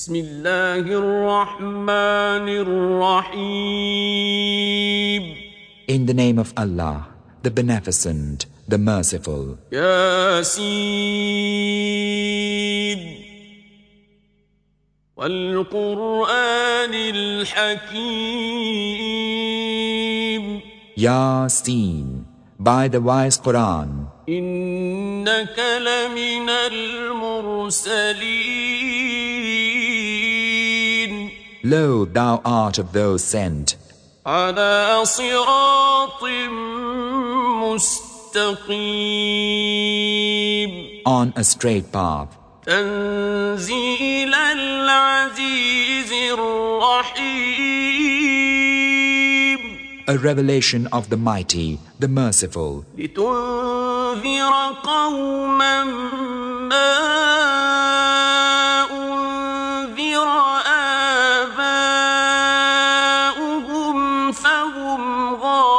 بسم الله الرحمن الرحيم. In the name of Allah, the Beneficent, the Merciful. ياسين والقرآن الحكيم. Yasin, by the wise Quran. إنك لمن المرسلين. Lo, thou art of those sent على صراط مستقيم. on a straight path. تنزيل العزيز الرحيم. A revelation of the Mighty, the Merciful. لتنذر قوما ما أنذر آباؤهم فهم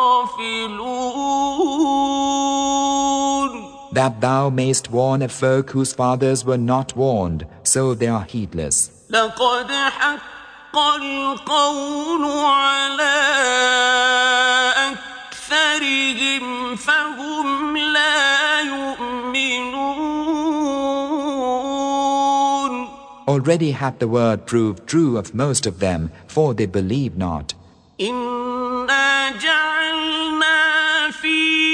غافلون. That thou mayst warn a folk whose fathers were not warned, so they are heedless. لقد حق القول على أكثرهم فهم لا يؤمنون. Already hath the word proved true of most of them, for they believe not. إنا جعلنا في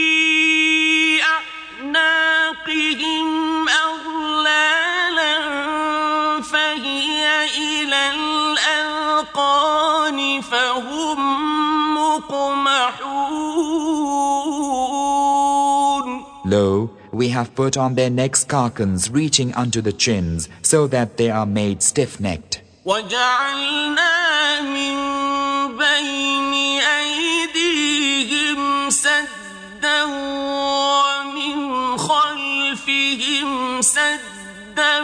أعناقهم أغلالا فهي إلى الأذقان فهم مقمحون. Lo, we have put on their necks carcans reaching unto the chins, so that they are made stiff-necked. وجعلنا من بين أيديهم سدا ومن خلفهم سدا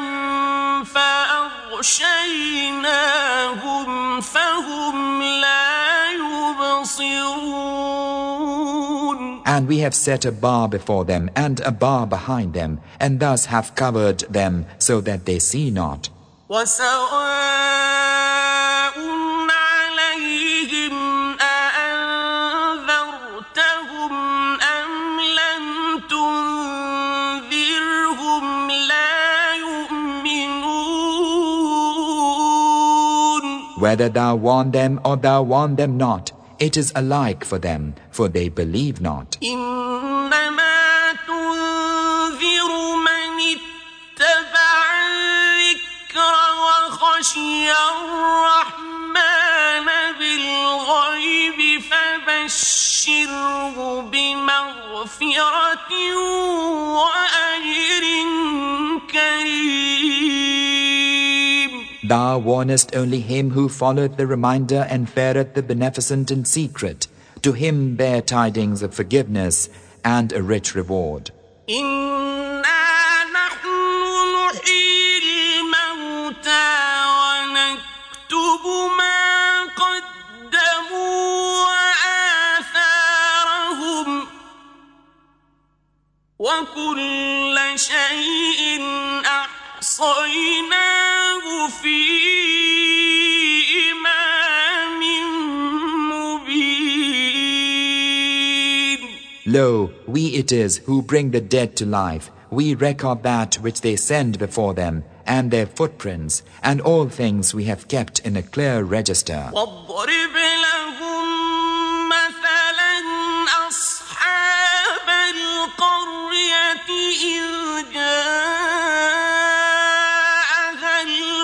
فأغشيناهم فهم لا يبصرون. And we have set a bar before them and a bar behind them, and thus have covered them so that they see not. وسواء عليهم أأنذرتهم أم لم تنذرهم لا يؤمنون. Whether thou warn them or thou warn them not, it is alike for them, for they believe not. إنما تنذر من اتبع الذكر وخشي الرحمن بالغيب فبشره بمغفرة وأجر كريم. Thou warnest only him who followeth the reminder and fareth the beneficent in secret. To him bear tidings of forgiveness and a rich reward. إنا نحن نحيي الموتى ونكتب ما قدموا وآثارهم وكل شيء أحصيناه في إمام مبين. Lo, we it is who bring the dead to life. We record that which they send before them, and their footprints, and all things we have kept in a clear register. واضرب لهم مثلا أصحاب القرية إذ جاءها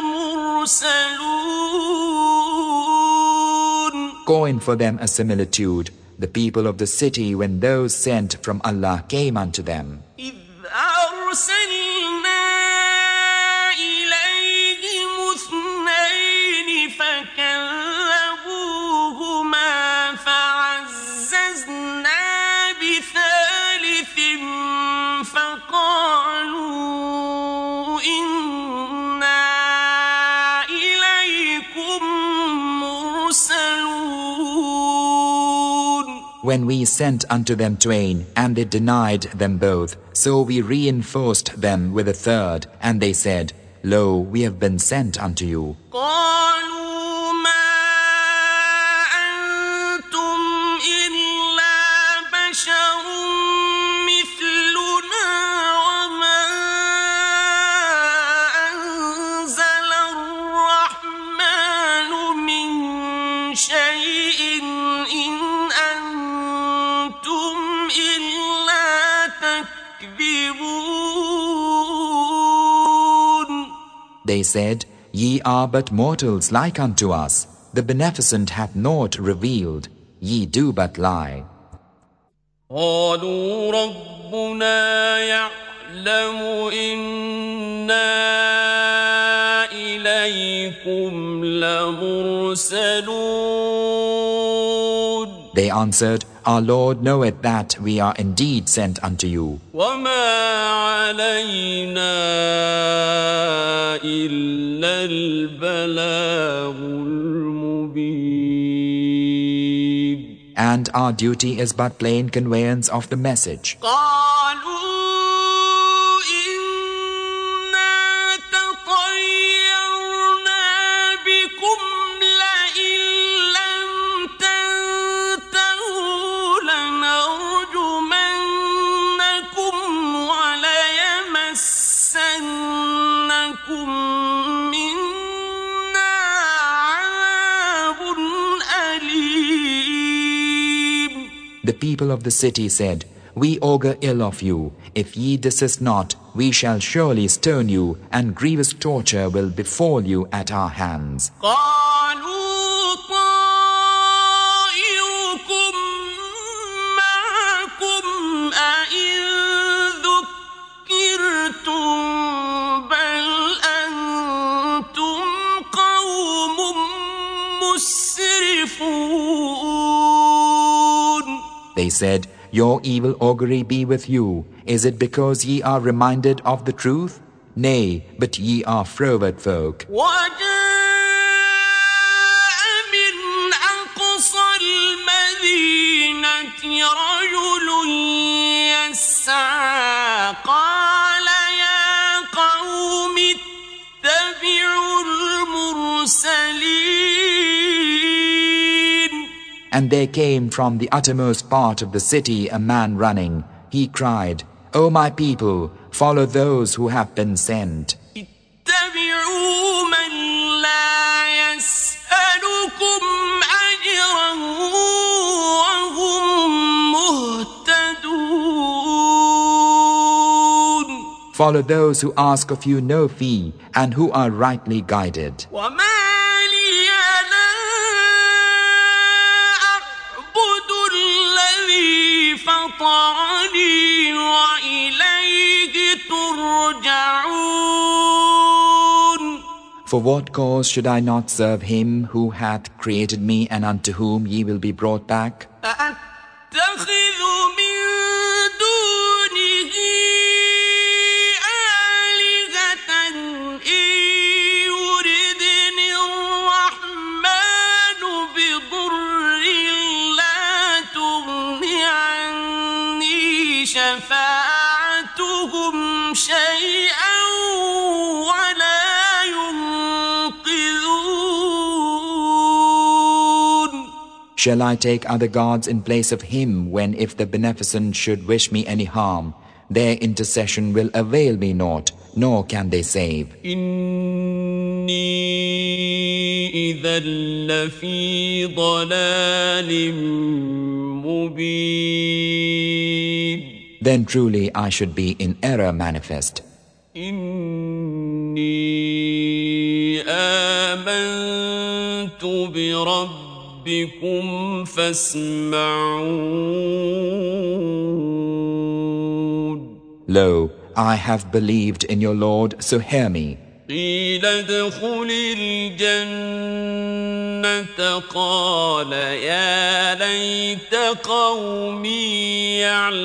المرسلون. Coin for them a similitude, the people of the city when those sent from Allah came unto them. إذ أرسلنا إليهم اثنين فكذبوهما فعززنا بثالث فقالوا إنا إليكم مرسلون. When we sent unto them twain, and they denied them both, so we reinforced them with a third, and they said, Lo, we have been sent unto you. قالوا ما أنتم إلا بشر مثلنا وما أنزل الرحمن من شيء إن أنتم إلا تكذبون. They said, Ye are but mortals like unto us. The Beneficent hath naught revealed. Ye do but lie. قالوا ربنا يعلم إنا إليكم لمرسلون. They answered, Our Lord knoweth that we are indeed sent unto you. وما علينا إلا البلاغ المبين. And our duty is but plain conveyance of the message. قالوا إنا تطيرنا بكم لئن لم تنتهوا لنرجمنكم وليمسنكم منا عذاب أليم. The people of the city said, We augur ill of you. If ye desist not, we shall surely stone you, and grievous torture will befall you at our hands. قالوا طائركم معكم أئن ذكرتم بل أنتم قوم مسرفون. They said, Your evil augury be with you. Is it because ye are reminded of the truth? Nay, but ye are froward folk. وجاء من أقصى المدينة رجل يسعى قال يا قوم اتبعوا المرسلين. And there came from the uttermost part of the city a man running. He cried, O my people, follow those who have been sent. اتبعوا من لا يسألكم أجرا وهم مهتدون. Follow those who ask of you no fee and who are rightly guided. وما لي لا أعبد الذي فطرني وإليه ترجعون. For what cause should I not serve him who hath created me and unto whom ye will be brought back? أأتخذ من دونه آلهة إن يردني الرحمن بضر لا تغن عني شفاعتهم شيئا ولا ينقذون. Shall I take other gods in place of him when if the Beneficent should wish me any harm, their intercession will avail me naught, nor can they save. إني إذا لفي ضلال مبين. Then truly I should be in error manifest. إني آمنت بربكم فاسمعون. Lo, I have believed in your Lord, so hear me. قيل ادخل الجنة قال يا ليت قومي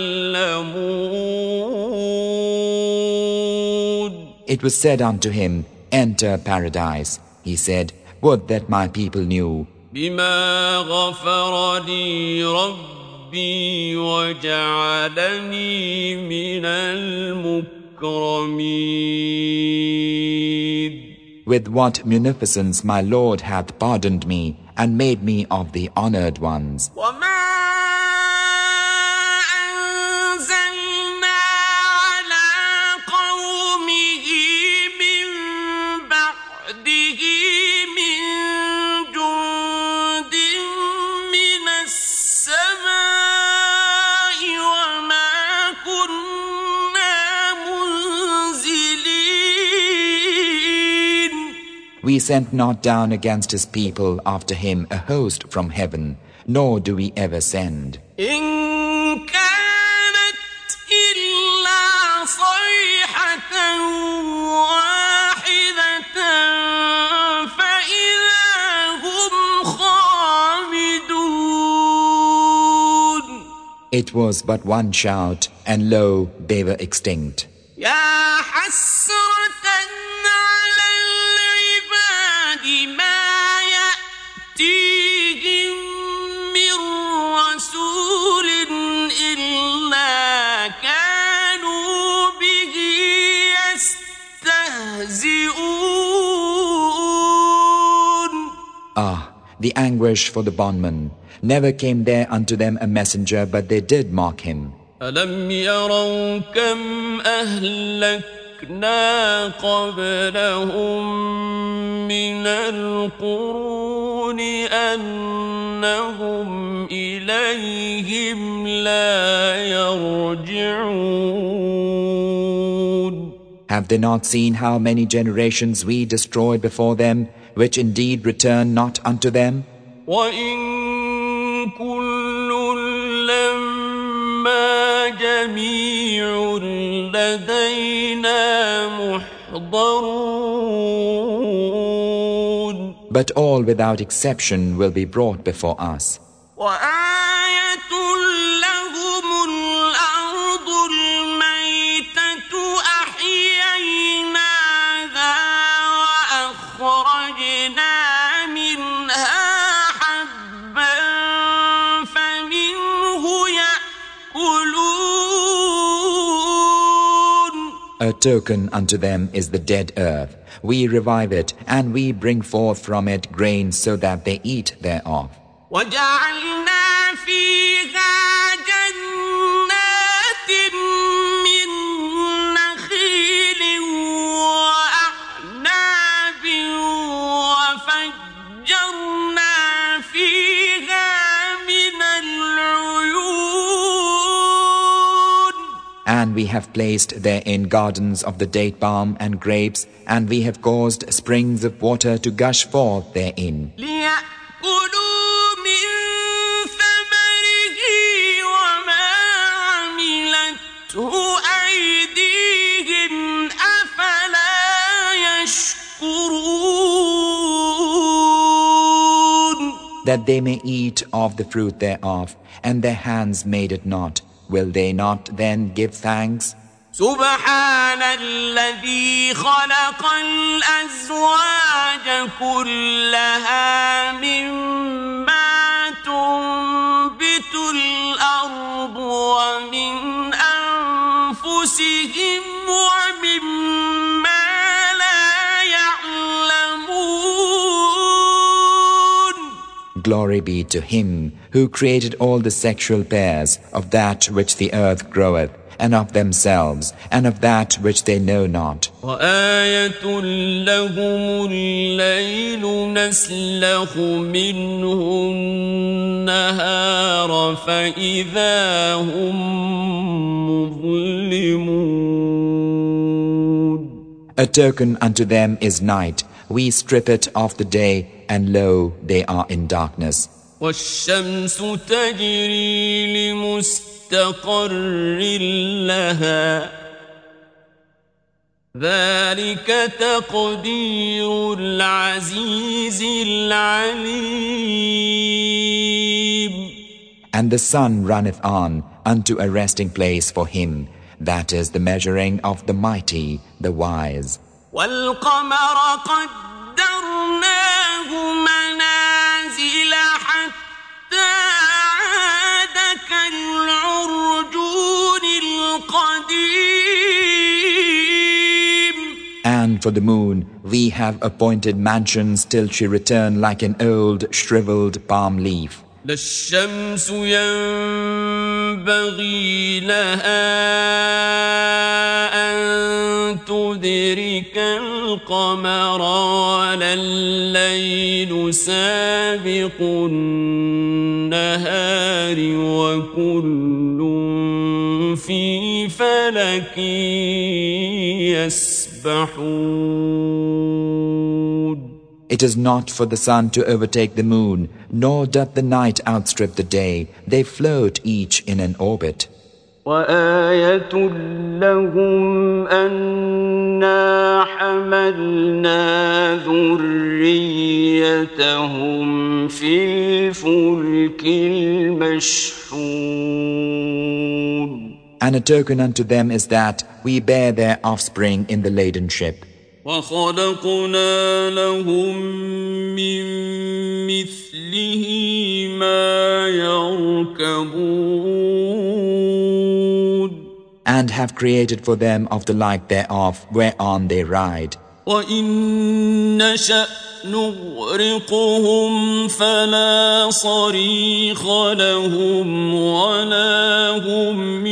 يعلمون. It was said unto him, Enter paradise. He said, Would that my people knew. بما غفر لي ربي وجعلني من المكرمين. المكرمين. With what munificence my Lord hath pardoned me and made me of the honored ones. We sent not down against his people after him a host from heaven, nor do we ever send. It was but one shout, and lo, they were extinct. Ah, the anguish for the bondman. Never came there unto them a messenger, but they did mock him. ألم يروا كم أهلكنا قبلهم من القرون أنهم إليهم لا يرجعون. Have they not seen how many generations we destroyed before them, which indeed return not unto them? وَإِن كُلٌّ لَّمَّا جَمِيعٌ لَّدَيْنَا مُحْضَرُونَ. But all without exception will be brought before us. وَآيَةٌ لَّهُمُ الْأَرْضُ الْمَيْتَةُ أَحْيَيْنَاهَا وَأَخْرَجْنَا مِنْهَا حَبًّا فَمِنْهُ يَأْكُلُونَ. A token unto them is the dead earth. We revive it, and we bring forth from it grain so that they eat thereof. وَجَعَلْنَا فِيهَا جَنَّاتٍ مِّن نَّخِيلٍ وَأَعْنَابٍ وَفَجَّرْنَا فِيهَا مِنَ الْعُيُونِ. And we have placed therein gardens of the date palm and grapes, and we have caused springs of water to gush forth therein. لِيَأْكُلُوا مِن ثَمَرِهِ وَمَا عَمِلَتْهُ أَيْدِيهِمْ أَفَلَا يَشْكُرُونَ. That they may eat of the fruit thereof, and their hands made it not. Will they not then give thanks? سبحان الذي خلق الأزواج كلها مما تنبت الأرض ومن أنفسهم ومما لا يعلمون. Glory be to him who created all the sexual pairs of that which the earth groweth, and of themselves, and of that which they know not. وآية لهم الليل نسلخ منه النهار فإذا هم مظلمون. A token unto them is night. We strip it of the day, and lo, they are in darkness. والشمس تجري لمستقر لها ذلك تقدير العزيز العليم. And the sun runneth on unto a resting place for him. That is the measuring of the mighty, the wise. والقمر قدرناه منازل حتى عاد كالعرجون القديم. for the moon, we have appointed mansions till she return like an old shriveled palm leaf. لا الشمس ينبغي لها أن تدرك القمر ولا الليل سابق النهار وكل في فلك يسبحون. It is not for the sun to overtake the moon, nor doth the night outstrip the day. They float each in an orbit. وآية لهم أنا حملنا ذريتهم في الفلك المشحون. And a token unto them is that we bear their offspring in the laden ship. وخلقنا لهم من مثله ما يركبون. And have created for them of the like thereof whereon they ride. وإن نشأ نغرقهم فلا صريخ لهم ولا هم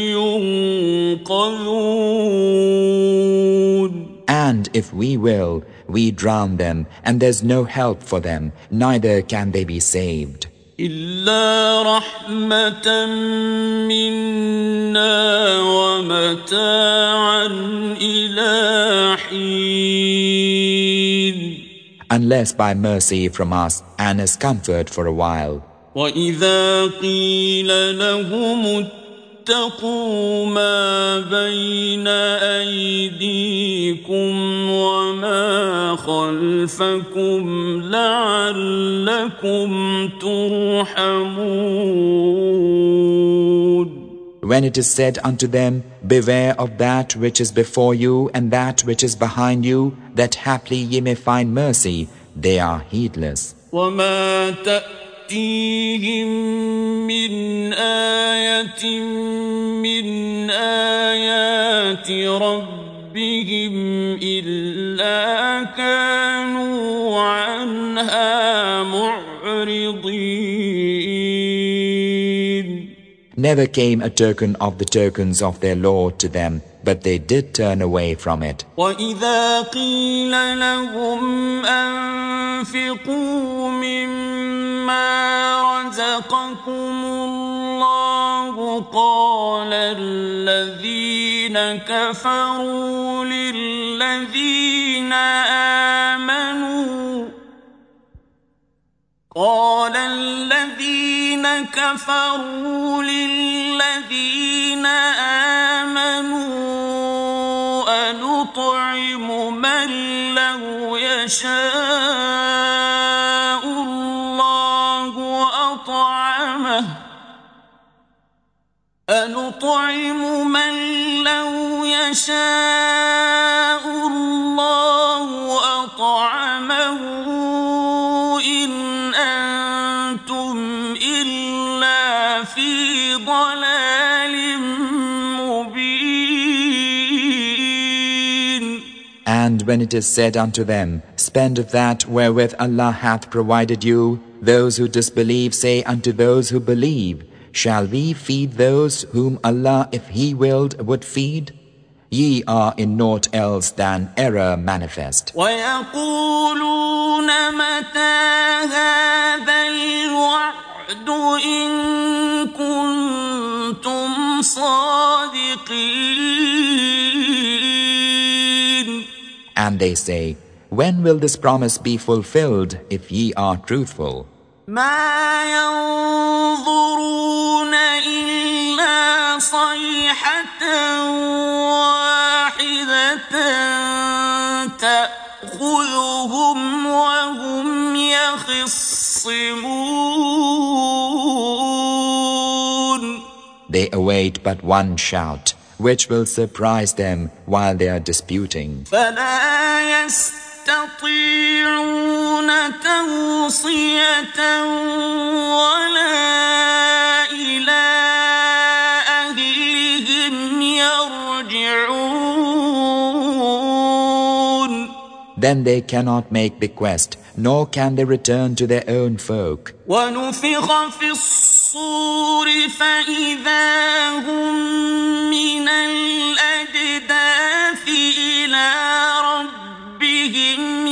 ينقذون. And if we will, we drown them, and there's no help for them, neither can they be saved. إلا رحمة منا ومتاعا إلى حين. Unless by mercy from us and as comfort for a while. وإذا قيل لهم اتقوا ما بين أيديكم وما خلفكم لعلكم ترحمون. When it is said unto them, beware of that which is before you and that which is behind you, that haply ye may find mercy, they are heedless. وما تأتيهم من آية من آيات ربهم إلا كانوا عنها معرضين. Never came a token of the tokens of their Lord to them, but they did turn away from it. وإذا قيل لهم أنفقوا مما رزقكم الله قال الذين كفروا للذين آمنوا أنطعم من لو يشاء الله أطعمه إن أنتم إلا في ضلال مبين. And when it is said unto them, spend of that wherewith Allah hath provided you, those who disbelieve say unto those who believe, shall we feed those whom Allah, if He willed, would feed? Ye are in naught else than error manifest. ويقولون متى هذا الوعد إن كنتم صادقين. And they say, when will this promise be fulfilled if ye are truthful? ما ينظرون إلا صيحة واحدة تأخذهم وهم يخصمون. They await but one shout, which will surprise them while they are disputing. فلا يستطيعون توصية ولا إلى أهلهم يرجعون. then they cannot make bequest, nor can they return to their own folk. ونفخ في الصور فإذا هم من الأجداث إلى ربهم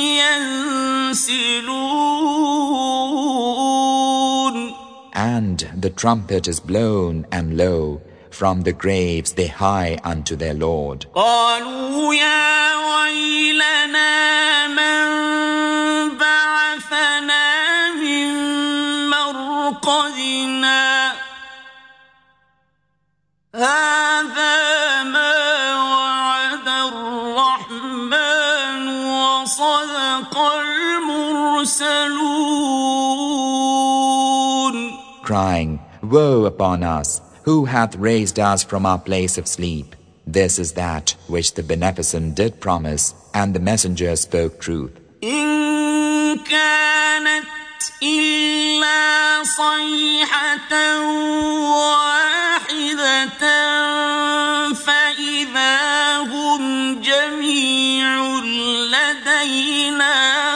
ينسلون. And the trumpet is blown, and lo, from the graves they hie unto their Lord. قالوا يا ويلنا من بعثنا من مرقدنا هذا ما وعد الرحمن وصدق المرسلون. Crying, Woe upon us! Who hath raised us from our place of sleep? This is that which the Beneficent did promise, and the Messenger spoke truth. إن كانت إلا صيحة واحدة فإذا هم جميع لدينا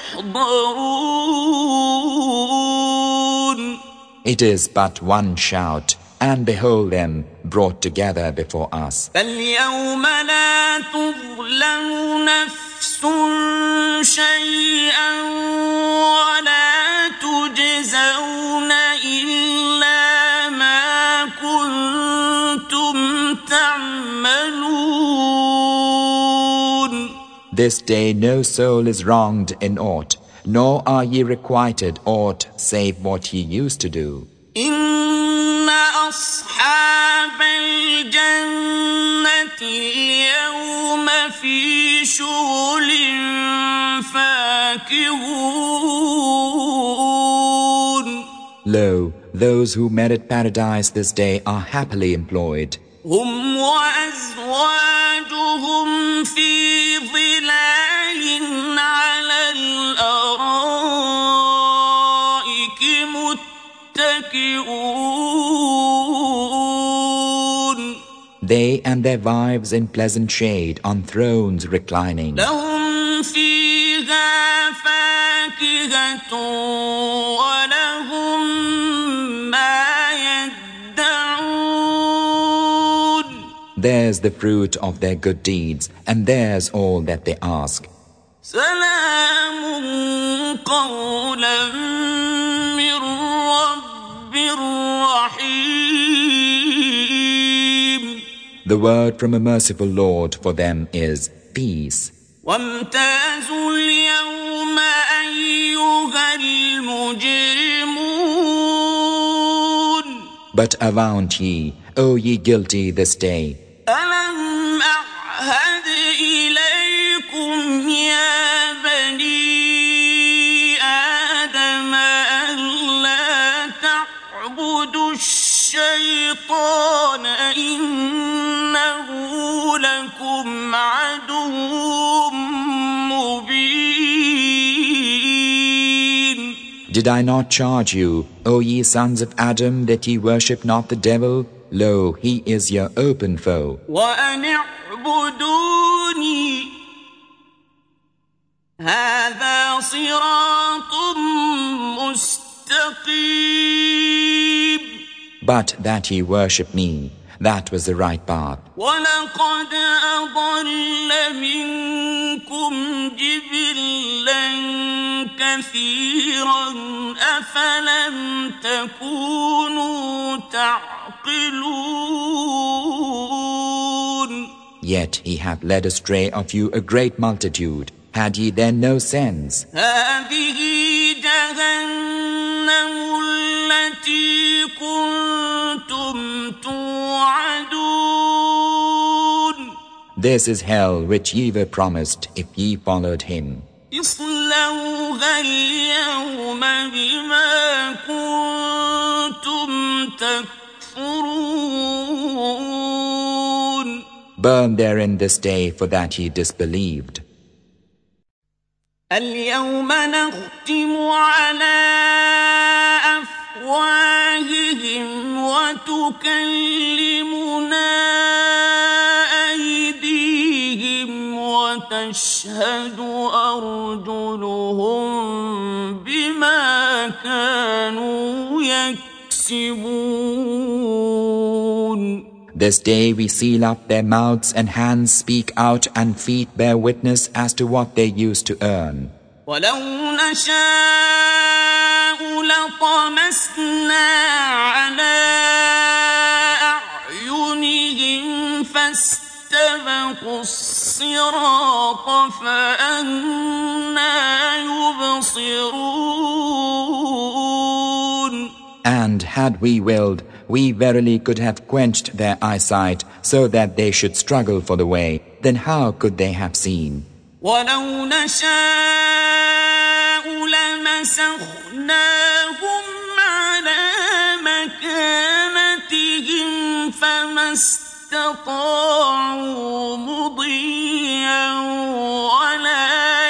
محضرون. It is but one shout, and behold them brought together before us. فاليوم لا تظلم نفس شيئا ولا تجزون إلا ما كنتم تعملون. This day no soul is wronged in aught, nor are ye requited aught save what ye used to do. إن أصحاب الجنة اليوم في شغل فاكهون. Lo, those who merit paradise this day are happily employed. هم وأزواجهم في ظلال على الأرائك متكئون. They and their wives in pleasant shade on thrones reclining. لهم فيها فاكهة ولهم ما يدعون. Theirs the fruit of their good deeds, and theirs all that they ask. سلام قولا من رب رحيم. The word from a merciful Lord for them is peace. وامتازوا اليوم أيها المجرمون. But avaunt ye, O ye guilty this day. ألم أعهد إليكم يا بني آدم ألا تعبدوا الشيطان إنه لكم عدو مبين. Did I not charge you, O ye sons of Adam, that ye worship not the devil? Lo, he is your open foe. وأن اعبدوني هذا صراط مستقيم. But that ye worship me, that was the right path. ولقد أضل منكم جبلا كثيرا أفلم تكونوا تعقلون. Yet he hath led astray of you a great multitude. Had ye then no sense? هذه جهنم التي كنتم توعدون. This is hell which ye were promised if ye followed him. اصلوها اليوم بما كنتم تكفرون. Burn therein this day for that ye disbelieved. اليوم نختم على أفواههم وتكلمنا أيديهم وتشهد وتشهد أرجلهم بما كانوا يكسبون. This day we seal up their mouths and hands speak out and feet bear witness as to what they used to earn. ولو نشاء لطمسنا على أعينهم فاستبقوا الصراط فأنى يبصرون. And had we willed, we verily could have quenched their eyesight so that they should struggle for the way. Then how could they have seen? وَلَوْ نَشَاءُ لَمَسَخْنَاهُمْ عَلَى مَكَانَتِهِمْ فَمَا اسْتَطَاعُوا مُضِيًّا وَلَا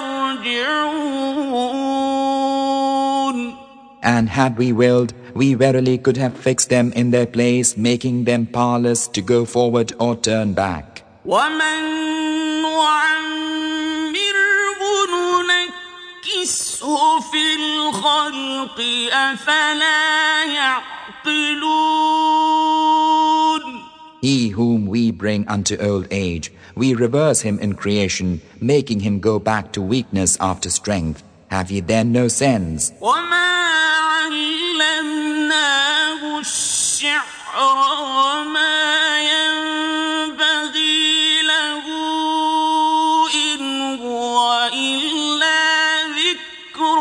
يَرْجِعُونَ. And had we willed, we verily could have fixed them in their place, making them powerless to go forward or turn back. وَمَن نُّعَمِّرْهُ نُنَكِّسْهُ فِي الْخَلْقِ أَفَلَا يَعْقِلُونَ. He whom we bring unto old age, we reverse him in creation, making him go back to weakness after strength. Have ye then no sense? الشعر وما ينبغي له إن هو إلا ذكر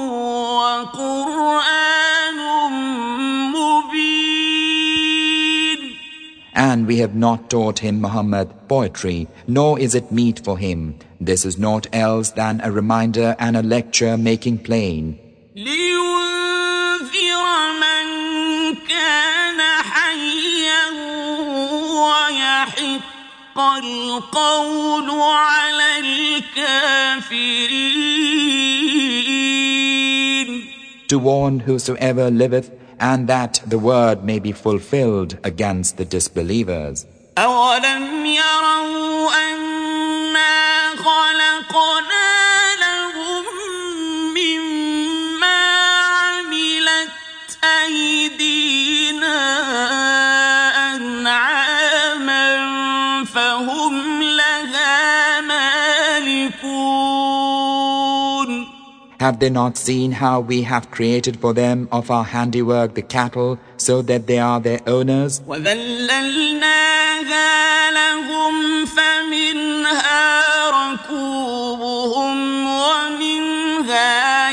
وقرآن مبين. And we have not taught him, Muhammad, poetry, nor is it meet for him. This is naught else than a reminder and a lecture making plain. القول على الكافرين. To warn whosoever liveth, and that the word may be fulfilled against the disbelievers. أولم يروا أنا خلقنا لهم مما عملت أيدينا فهم لها مالكون. Have they not seen how we have created for them of our handiwork the cattle, so that they are their owners? وَذَلَّلْنَاهَا لَهُمْ فَمِنْهَا رَكُوبُهُمْ وَمِنْهَا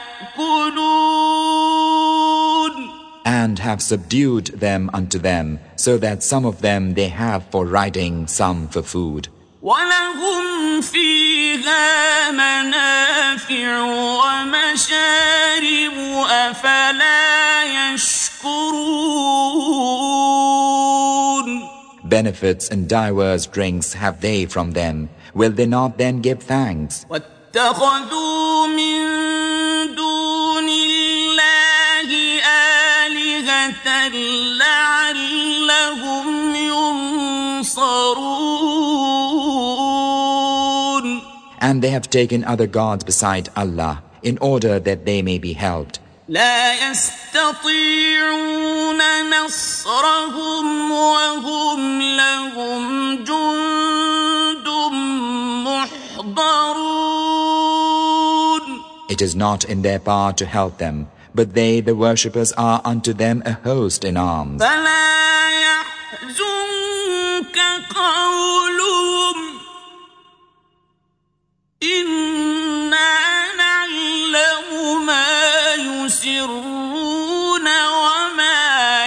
يَأْكُلُونَ. And have subdued them unto them, so that some of them they have for riding, some for food. وَلَهُمْ فِيهَا مَنَافِعُ وَمَشَارِبُ أَفَلَا يَشْكُرُونَ. Benefits and divers drinks have they from them. Will they not then give thanks? وَاتَّخَذُوا مِن دُونِ اللَّهِ آلِهَةً لَعَلَّهُمْ يُنصَرُونَ. And they have taken other gods beside Allah, in order that they may be helped. لا يستطيعون نصرهم وهم لهم جند محضرون. It is not in their power to help them, but they, the worshippers, are unto them a host in arms. فلا يحزنك قولهم إنا نعلم ما يسرون وما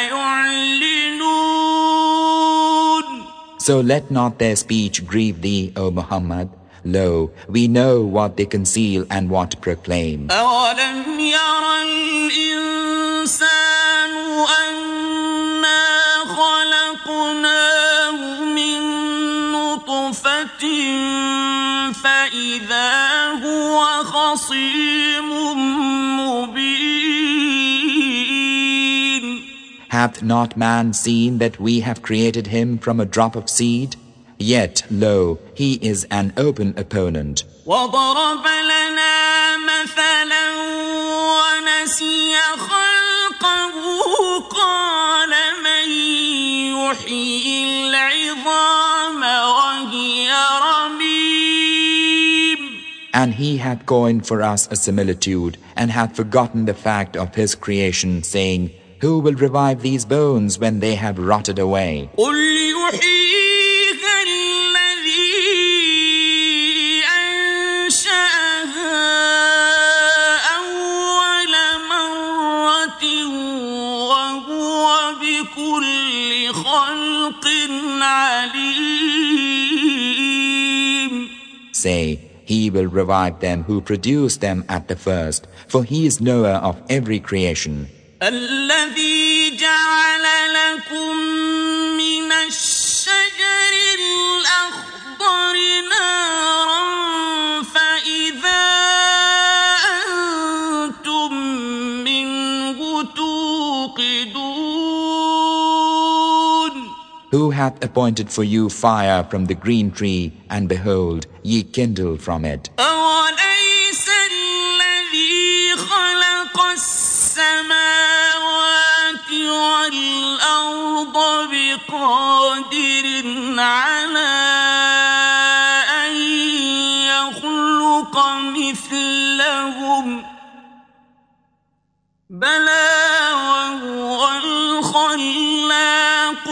يعلنون. So let not their speech grieve thee, O Muhammad. Lo, we know what they conceal and what proclaim. أولم ير الإنسان أنا خلقناه من نطفة فإذا هو خصيم مبين. Hath not man seen that we have created him from a drop of seed? Yet, lo, he is an open opponent. وضرب لنا مثلا ونسي خلقه قال من يحيي العظام وهي رميم. And he hath coined for us a similitude, and hath forgotten the fact of his creation, saying, Who will revive these bones when they have rotted away? قل يحييها الذي أنشأها أول مرة وهو بكل خلق عليم. Say, He will revive them who produced them at the first, for He is knower of every creation. الذي جعل لكم من الشجر الأخضر نارا فإذا أنتم منه توقدون. Who hath appointed for you fire from the green tree, and behold, ye kindle from it. أوليس الذي خلق السماوات والأرض بقادر على أن يخلق مثلهم بلى وهو الخلاق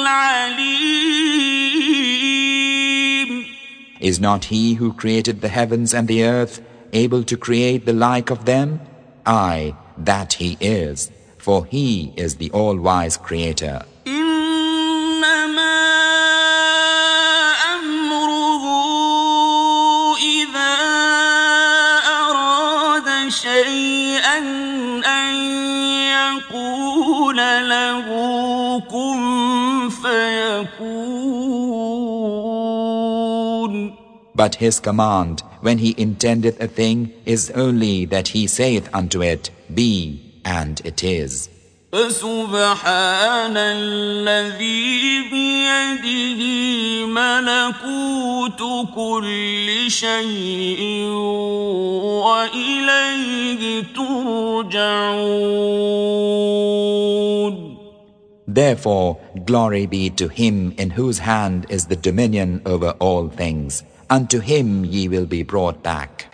العليم. Is not He who created the heavens and the earth able to create the like of them? Aye, that He is, for He is the all-wise Creator. إنما أمره إذا أراد شيئا أن يقول له كن فيكون. But His command, when He intendeth a thing, is only that He saith unto it, Be, and it is. فسبحان الذي بيده ملكوت كل شيء وإليه ترجعون. Therefore, glory be to Him in whose hand is the dominion over all things. Unto Him ye will be brought back.